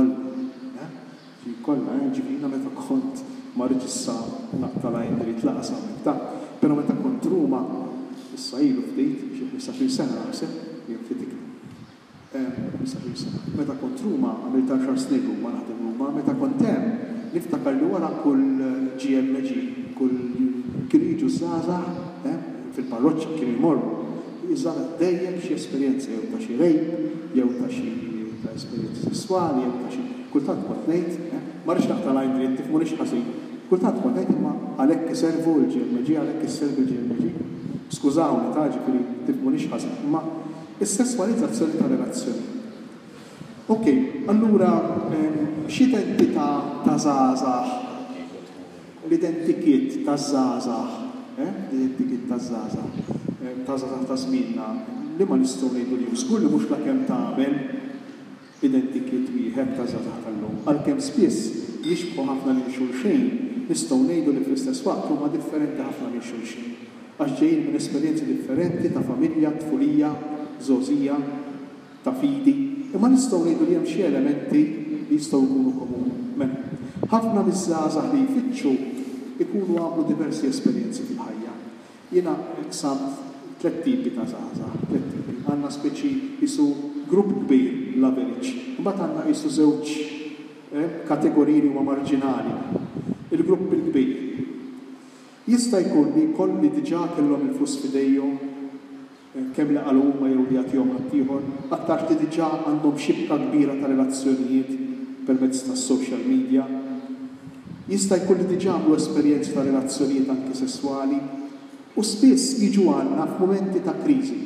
kollha ġifieri meta kont ma rridx issa naqtala jindri tlaqas hawnhekk ta' però meta kont Ruma issa ilu ftejt xi 15-il sena naħseb jew ftit iktar. Meta kont Ruma għamilt 10 snin Ruma naħdem Ruma, meta kont hemm niftakar li wara kull GMG, kull kien jiġu żgħażagħ fil-parroċċa kienu jmorru, jiżgħar dejjem xi esperjenza jew ta' xi rejb, jew ta' xi esperjenza sesswali, jew ta' xi kultant kont ngħid, ma rridx naqta' lajn li tifhmunix ħażin. Kultant kont ngħid imma għalhekk iservu l-GMG, għalhekk isservi l-GMG. Skużawni ta' ġifieri tifhmunix ħażin, imma is-sesswalizzazzjoni ta' relazzjoni. Ok, allura x'identità ta' żgħażagħ, l-identikiet ta' żgħażagħ, l-identikiet ta' żgħażagħ ta' żmienna li ma nistgħu ngħidu li żgur li mhux kemm tagħmel identikiet wieħed ta' żgħażagħ tal-lum. Għalkemm spiss jixbħu ħafna lil xulxejn, nistgħu ngħidu li fl-istess waqt huma differenti ħafna lil xulxejn. Għax ġejjin minn esperjenzi differenti ta' familja, tfulija, żgħożija, ta' fidi, imma nistgħu ngħidu li hemm xi elementi li jistgħu jkunu komuni. Ħafna miż-żgħażagħ li jfittxu ikunu għamlu diversi esperjenzi fil-ħajja. Jiena qsamt 3 tipi ta' żgħażagħ, 3 tipi. Għandna speċi jisu grupp kbir l-average, mbagħad għandna jisu żewġ kategoriji huma marġinali. Il-grupp il-kbir. Jista' jkun li jkolli diġà kellhom il-flus f'idejhom kemm laqgħu huma jew li jagħtihom ħaddieħor, aktar li diġà għandhom xibka kbira ta' relazzjonijiet permezz tas-social media. Jista' jkun li diġà għamlu esperjenzi ta' relazzjonijiet anke sesswali u spiss jiġu għandna f'mumenti ta' kriżi.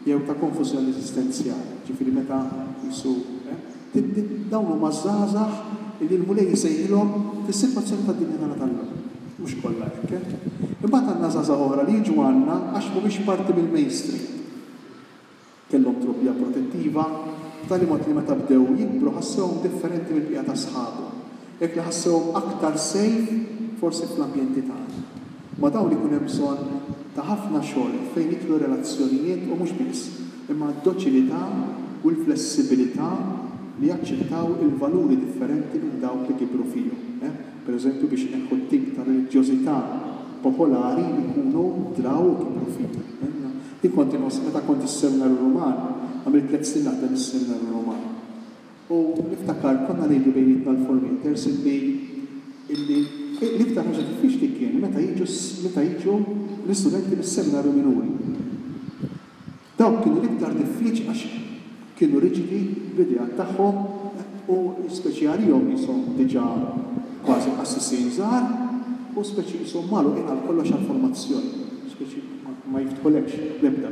jew ta' konfużjoni esistenzjali. Ġifieri meta jisu dawn huma żgħażagħ li l-mulej jsejħilhom fis-sitwazzjoni tad-dinja tagħna tal-lum. Mhux kollha hekk. Imbagħad għandna żgħażagħ oħra li jiġu għandna għax mhumiex parti mill-mainstream. Kellhom trobbija protettiva, b'tali mod li meta bdew jikbru ħassewhom differenti mill-bqija ta' sħabhom. Jekk li ħassewhom aktar safe forsi fl-ambjenti tagħna. Ma dawn ikun hemm bżonn ta' ħafna xogħol fejn jidħlu relazzjonijiet u mhux biss, imma d-doċilità u l-flessibilità li jaċċettaw il-valuri differenti minn dawk li kibru fihom. Pereżempju biex neħħu t-tip ta' reliġjożità popolari li jkunu draw u kibru fihom. Kont meta kont is-seminar Ruman, għamilt 3 snin naħdem is-seminar Ruman. U niftakar konna ngħidu bejnietna l-formaters illi l-iktar ħaġa diffiċli kien meta jiġu l-istudenti mis-seminarju minuri. Dawk kienu l-iktar diffiċli għax kienu riġidi b'idejat tagħhom u speċjalihom jisom diġà kważi assissin żgħar u speċi jisom malu għal kollox għall-formazzjoni. Ma jiftħolekx l-ebda.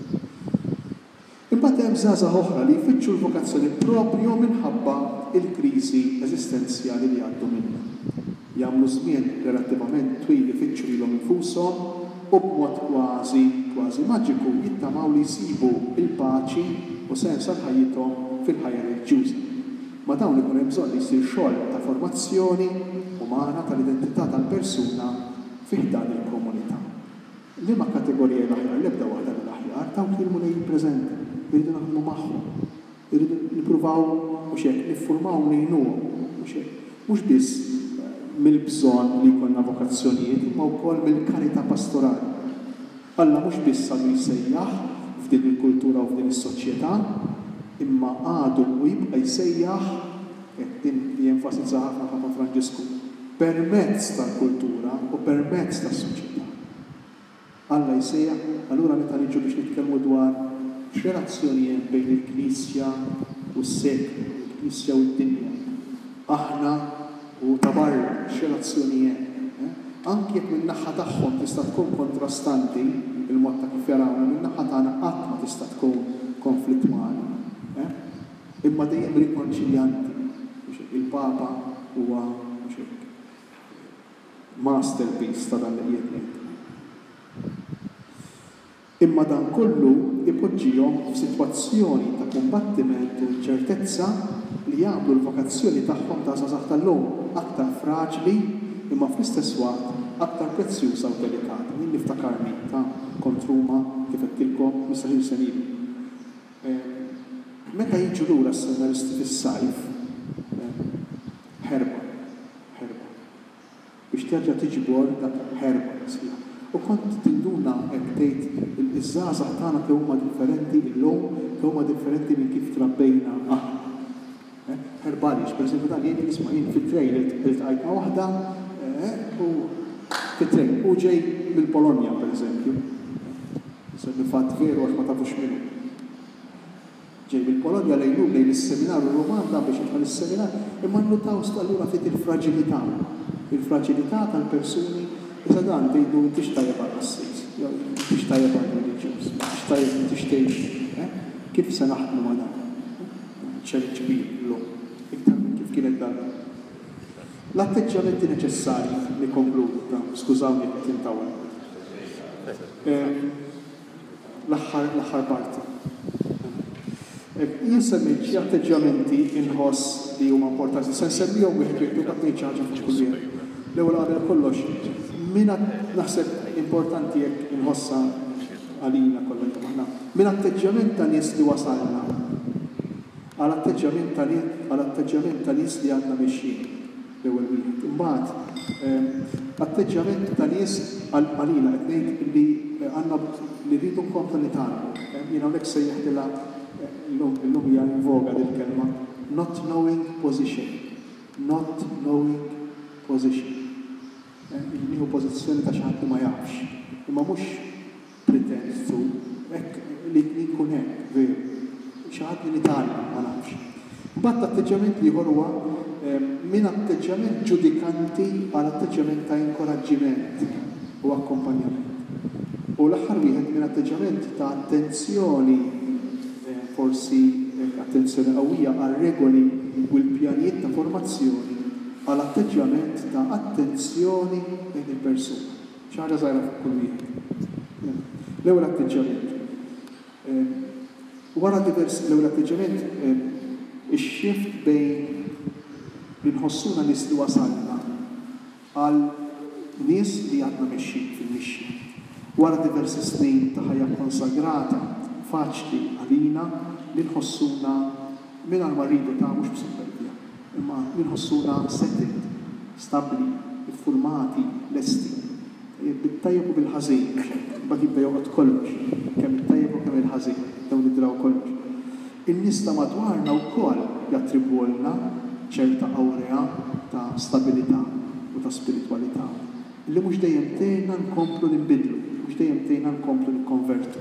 Imbagħad hemm żgħażagħ oħra li jfittxu l-vokazzjoni proprju minħabba il-kriżi eżistenzjali li għaddu minnha. Jagħmlu żmien relattivament twil ifittxu lilhom infushom u b'mod kważi maġiku jittamaw li jsibu il-paċi u sens għal ħajjithom fil-ħajja reliġjuża. Ma dawn ikun hemm bżonn li jsir xogħol ta' formazzjoni umana tal-identità tal-persuna fih dan il-komunità. Liema kategorija l-aħjar, l-ebda waħda l-aħjar, dawk li l-mulej jippreżenta, irridu naħdmu magħhom, irridu nippruvaw mhux hekk niffurmaw ngħinuhom, mhux biss mill-bżonn li jkollna vokazzjonijiet, imma wkoll mill-karità pastorali. Alla mhux biss għandu jsejjaħ f'din il-kultura u f'din is-soċjetà, imma għadu u jibqa' jsejjaħ qed din jenfasizza ħafna Papa Franġisku permezz tal-kultura u permezz tas-soċjetà. Alla jsejjaħ, allura meta niġu biex nitkellmu dwar x'relazzjonijiet bejn il-Knisja u s-seklu, il-Knisja u d-dinja. Aħna u ta' barra x'relazzjonijiet. Anki jekk min-naħa tagħhom tista' tkun kontrastanti il-mod ta' kif jarawna, min-naħa tagħna qatt ma tista' tkun konflitt magħna. Imma dejjem rikonċiljanti. Il-Papa huwa masterpiece ta' dan li qiegħed. Imma dan kollu ipoġġihom f'sitwazzjoni ta' kombattiment u ċertezza li jagħmlu l-vokazzjoni tagħhom ta' żgħażagħ tal-lum aktar fraġli imma fl-istess waqt aktar prezzjuża u delikata. Min niftakarni ta' kontruma kif qedtilkom 15-il sen. Meta jiġu lura s-seminaristi fis-sajf, ħerba biex terġa' tiġbor dak ħerba sija. U kont tinduna hekk tgħid iż-żgħażagħ tagħna kemm huma differenti illum, kemm huma differenti minn kif trabbejna aħna. Ħerbalix, pereżempju dan jien nisma' jien fit-trejn iltqajt ma' waħda u fit-trejn u ġej mill-Polonja pereżempju. Se fatt veru għax ma tafux minnu. Ġej mill-Polonja lejn is-seminar Ruman dan biex jidħol is-seminar, imma nnutaw allura fit il-fraġilità. Il-fraġilità tal-persuni iżda dan tgħidu intix tajjeb għas-sejs, jew intix tajjeb għal-reliġjuż, intix tajjeb intix tgħix. Kif se naħdmu ma' dan? ċerċ kbir llum, iktar minn kif kienet dan. L-atteġġamenti neċessarji li konkludu, skużawni qed intawel. L-aħħar parti. Jien semmejt xi atteġġamenti inħoss li huma importanti, se nsemmihom wieħed jekk qed ngħid xi ħaġa fuq kull l-ewwel qabel kollox, min naħseb importanti jekk inħossa għalina kollha aħna. Min atteġġament ta' nies li wasalna għal atteġġament ta' nies li għadna mexjin l-ewwel wieħed. Imbagħad atteġġament ta' nies għalina qed ngħid li għandna li rridu nkomplu nitgħallmu. Jien hawnhekk sejjaħtilha illum hija invoga dil-kelma not knowing position. Not knowing position. Nieħu pożizzjoni ta' xi ħadd li ma jafx. Imma mhux pretensu, hekk li nkun hekk veru. Xi ħadd li nitgħallem ma nafx. Mbagħad atteġġament ieħor huwa minn atteġġament ġudikanti għal atteġġament ta' inkoraġġiment u akkompanjament. U l-aħħar wieħed minn atteġġament ta' attenzjoni, forsi attenzjoni qawwija għal regoli u l-pjanijiet ta' formazzjoni għal atteġġament ta' attenzjoni lejn il-persuna. Xi ħaġa żgħira fuq kull wieħed. L-ewwel atteġġament. Wara l-ewwel atteġġament ix-xift bejn li nħossuna nies li wasalna għal nies li għadna mexxin fil-mixja. Wara diversi snin ta' ħajja konsagrata faċli għalina li nħossuna mingħajr ma rridu ta' mhux b'superbja, imma li nħossuna settled, stabbli, iffurmati, lesti. Bit-tajjeb u bil-ħażin, bad jibda joqgħod kollox, kemm it-tajjeb u kemm il-ħażin, dawn idraw kollox. In-nies ta' madwarna wkoll jattribwulna ċerta awrea ta' stabilità u ta' spiritwalità. Li mhux dejjem tgħinna nkomplu nbidlu, mhux dejjem tgħinna nkomplu nikkonvertu.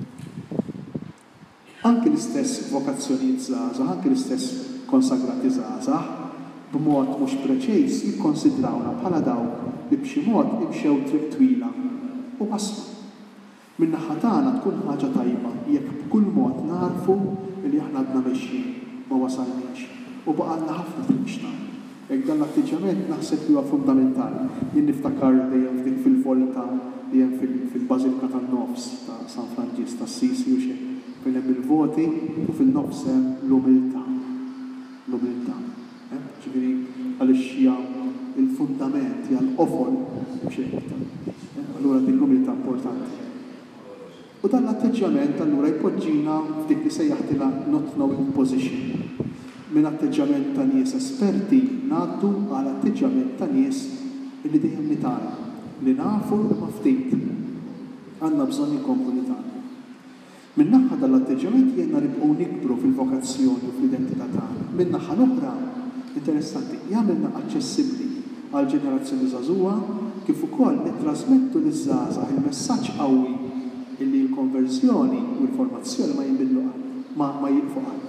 Anke l-istess vokazzjonijiet żgħażagħ, anke l-istess konsagrati żgħażagħ, b'mod mhux preċiż jikkonsidrawna bħala dawk li b'xi mod imxew triq twila u waslu. Min-naħa tagħna tkun ħaġa tajba jekk b'kull mod narfu li aħna għadna mexjin ma wasalniex u baqgħodna ħafna triq x'nagħmlu. Jekk dan l-atteġġament naħseb li huwa fundamentali. Jien niftakar dejjem dik fil-volta li hemm fil-Bażilika tan-Nofs ta' San Franġis tas-Sisi u xejn. Fejn hemm il-voti u fin-nofs hemm l-umiltà. L-umiltà. Ġifieri għaliex hija il-fundament, hija l-qofol u xejn. Allura din l-umiltà importanti. U dan l-atteġġament allura jpoġġina f'dik li sejjaħtilha not knowing position. Minn atteġġament ta' nies esperti ngħaddu għal atteġġament ta' nies li dejjem nitgħallmu, li nafu ma ftit. Għandna bżonn inkomplu nitgħallmu. Min-naħa dal-atteġġament jenna nibqgħu nikbru fil-vokazzjoni u fl-identità tagħna. Min-naħa l-oħra, interessanti, jagħmilna aċċessibbli għal ġenerazzjoni żagħżugħa kif ukoll nittrasmettu liż-żgħażagħ il-messaġġ qawwi illi l-konversjoni u l-formazzjoni ma jinbidlu ma jiqfu qatt.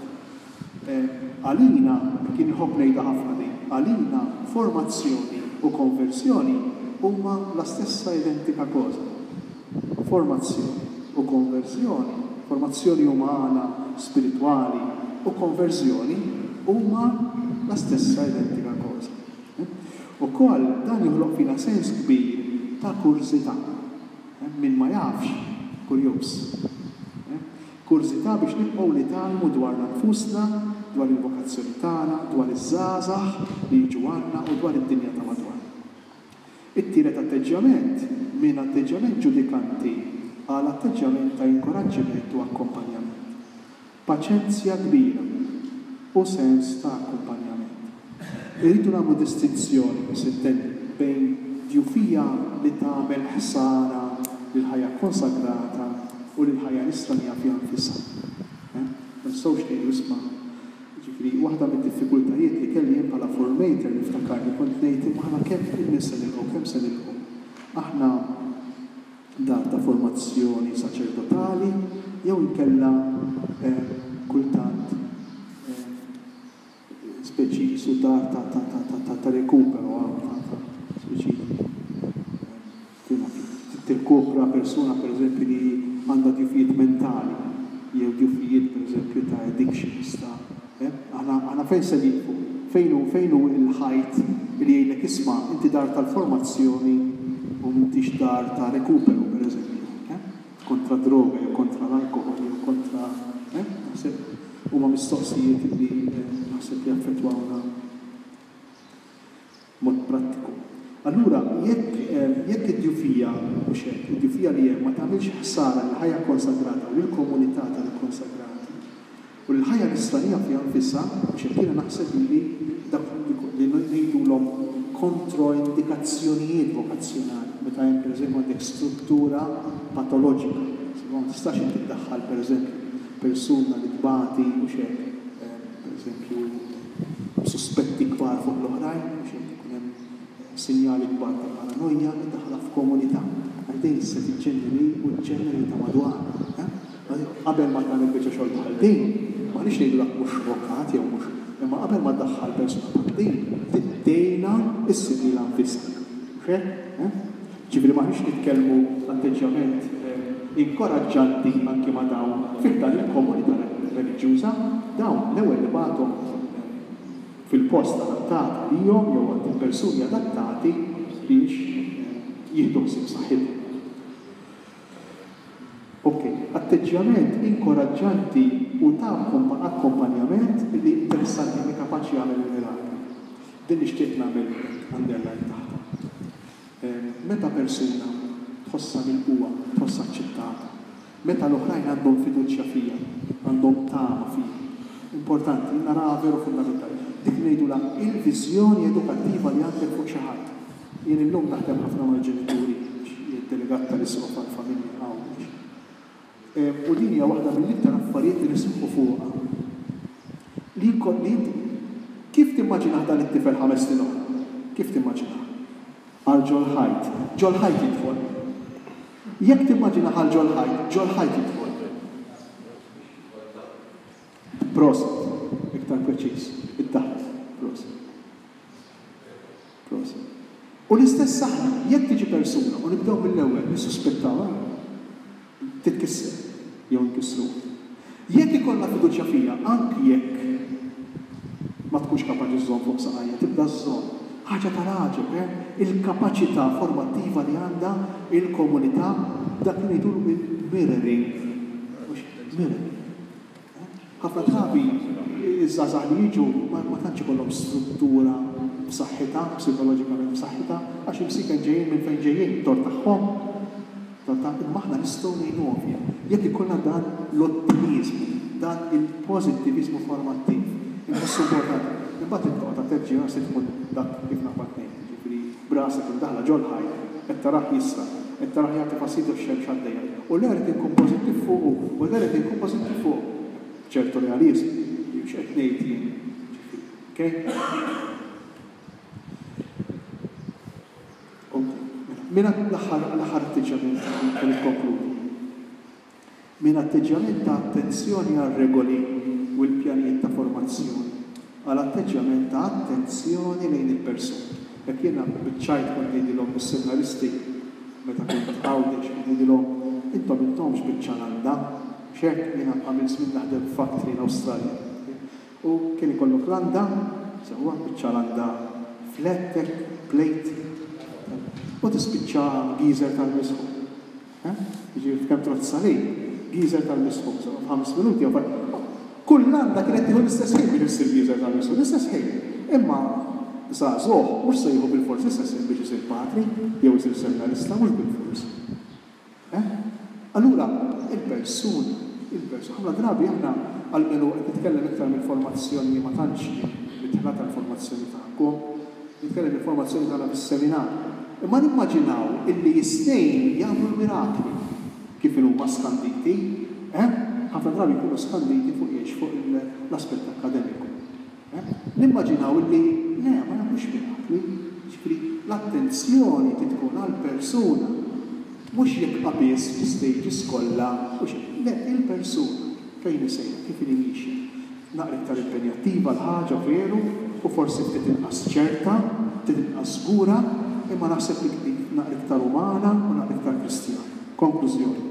Għalina, kien iħobb ngħidha ħafna din, għalina formazzjoni u konversjoni huma la identika cosa. Formazzjoni u konversjoni, formazzjoni umana, spirituali u konversjoni huma la identika cosa. Ukoll dan joħloq fina sens kbir ta' kurzità. Min ma jafx, kurjuż. Kurzità biex nibqgħu nitgħallmu dwar nfusna, dwar il-vokazzjoni tagħna, dwar iż-żgħażagħ li jiġu għandna u dwar id-dinja ta' madwarna. It-tielet atteġġament minn atteġġament ġudikanti għal atteġġament ta' inkoraġġiment u akkompanjament. Paċenzja kbira u sens ta' akkompanjament. Irridu nagħmlu distinzjoni bejn djufija li tagħmel ħsara lil ħajja konsagrata u l-ħajja nistranija fiha nfisha. Nsewx ngħidu isma' ġifieri waħda mid-diffikultajiet li kelli jien bħala formator niftakar li kont ngħid aħna kemm in-nies se nilqgħu, kemm se nilqgħu. Aħna dar ta' formazzjoni saċerdotali jew inkella kultant speċi su dar ta' rekupero speċi tirkopra persuna per eżempju li għandha djufijiet mentali, jew djufijiet per eżempju ta' addictions ta' aħna fejn se nieqfu, fejn hu il-ħajt li jgħidlek isma' inti dar tal-formazzjoni u m'intix dar ta' rekuperu per eżempju, kontra droga jew kontra l-alkohol jew kontra naħseb huma mistoqsijiet li naħseb li affettwawna mod prattiku. Allura, jekk id-djufija, mhux hekk, id-djufija li hemm ma tagħmilx ħsara l-ħajja konsagrata u l-komunità tal-konsagrati u l-ħajja nisranija fiha nfisha biex jiena naħseb li dak li ngħidulhom kontroindikazzjonijiet vokazzjonali meta hemm pereżempju għandek struttura patoloġika. Ma tistax inti tdaħħal pereżempju persuna li tbagħti u hekk, pereżempju suspetti kbar fuq l-oħrajn u hekk sinjali kbar ta' paranoja li daħla f'komunità. Għaldejn se tiġġeneri u ġġeneri ta' madwarna. Qabel ma tagħmel biċċa xogħol bħal din, ma nix ngħidulek mhux vokat jew mhux, imma qabel ma tdaħħal persuna bħal din, tiddejna s-sibila nfisha. Ġifieri ma nix nitkellmu atteġġament inkoraġġanti anki ma' dawn fil-dan il-komunità reliġjuża, dawn l-ewwel li bagħtu fil-post adattati lihom jew għand persuni adattati biex jieħdu ħsieb saħħithom. Ok, atteġġjament inkoraġġanti u ta' akkompanjament li interessanti li kapaċi jagħmel il-milagri. Din nixtieq nagħmel underline taħta. Meta persuna tħossha mill-quwa, tħossha aċċettata, meta l-oħrajn għandhom fiduċja fija, għandhom tama fija. Importanti, naraha veru fundamentali. Dik ngħidula il-viżjoni edukattiva li għandek fuq xi ħadd. Jien illum naħdem ħafna mal-ġenituri, delegat tal-isqof għall-familja hawn. U din hija waħda mill-iktar affarijiet li nisħu fuqha. Kif timmaġina dan it-tifel 5 snin oħra? Kif timmaġina? Għal Ġol Ħajt. Ġol Ħajt jidħol. Jekk timmaġina għal Ġol Ħajt jidħol. Proset, iktar preċiż, id-daħt, proset. U l-istess aħna, jekk tiġi persuna u nibdew mill-ewwel nissuspettaw titkisser jew nkissru. Jekk ikollna fiduċja fija, anki jekk ma tkunx kapaċi żżomm fuq saqajja, tibda żżomm. Ħaġa ta' raġel, il-kapaċità formattiva li għandha il-komunità dak li ngħidu mirroring. Mirroring. Ħafna drabi iż-żgħażagħ li jiġu ma tantx ikollhom struttura b'saħħitha, psikoloġikament b'saħħitha, għax imsiken ġejjin minn fejn ġejjin, dor tagħhom. Imma aħna nistgħu ngħinuhom jekk ikollna dan l-ottimizmu, dan il-pożittiviżmu formattiv. Imma importanti. Imbagħad intoqgħod terġi' rasi tkun dak kif naqbad ngħid, ġifieri brasek imdaħla Ġol Ħajt, qed tarah jisra, qed tarah jagħti fassidu x-xemx għaddejja. U l-għered inkun pożittiv fuq u l-għered inkun pożittiv fuq. ċertu realizmu, x'qed ngħid jien. Okej? Min l-aħħar atteġġament kelli konkludi. Min atteġġament ta' attenzjoni għal regoli u l-pjanijiet ta' formazzjoni, għal atteġġament ta' attenzjoni lejn il-persuni. Jekk jiena biċċajt kont ngħidilhom mis-seminaristi meta kont għawdex ngħidilhom intomx biċċananda, x'hekk jiena għamil żmien naħdem factory l-Awstralja. U kien ikollok landa, sewwa biċċalanda flettek, plate, u tispiċċa giżer tal-misħu. Jiġifieri kemm trott salej, giżer tal-misħu, sewwa 5 minuti jew kull landa kienet tieħu l-istess ħin biex issir giżer tal-misħu, l-istess ħin. Imma żagħżugħ mhux se jieħu bil-forsi l-istess ħin biex isir patri jew isir seminarista mhux bil-forsi. Allura il-persuna ħafna drabi aħna għalmenu qed nitkellem iktar mill-formazzjoni li ma tantx bitħla tal-formazzjoni tagħkom, nitkellem il-formazzjoni tagħna fis-seminar. Imma nimmaġinaw illi jistejn jagħmlu l-mirakli kif huma skanditi, ħafna drabi jkunu skanditi fuq l-aspett akademiku. Nimmaġinaw illi le ma nagħmlux mirakli, ġifieri l-attenzjoni tkun għall-persuna mhux jekk qabies l-istages kollha, le il-persuna fejn isejja kif ili mixi. Naqra iktar impenjattiva l-ħaġa veru u forsi ftit inqas ċerta, ftit inqas żgura, imma naħseb li naqra iktar umana u naqra iktar kristjana. Konklużjoni.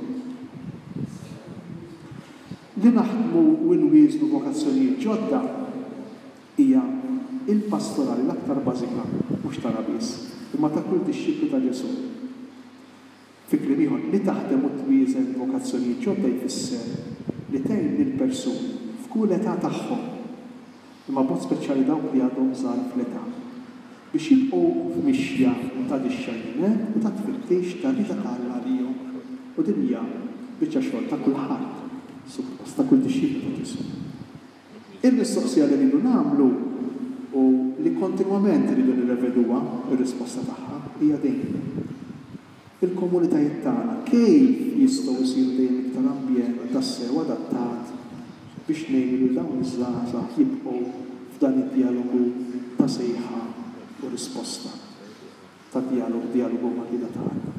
Li naħdmu u nwiesnu vokazzjonijiet ġodda hija il-pastorali l-aktar bażika mhux tara biss, imma ta' kull tixxibbi ta' Ġesu. Fi kliem ieħor li taħdem u twieżen vokazzjonijiet ġodda jfisser li tgħin lill-persuni f'kull età tagħhom, imma b'mod speċjali dawk li għadhom żgħar fl-età biex jibqgħu f'mixja ta' dix-xajjinet u ta' tfittix ta' rida tagħha għalihom. U din hija biċċa xogħol ta' kulħadd, suppost ta' kull tixjib ta' Ġesu. Il-mistoqsija li rridu nagħmlu u li kontinwament rridu nirreveduha ir-risposta tagħha hija din. Il-komunitajiet tagħna kif jistgħu jsiru dejjem iktar ambjent tassew adattat biex ngħidu dawn iż-żgħażagħ jibqgħu f'dan id-dialogu ta' sejħa u risposta ta' dialogu ma' qiegħda tagħna.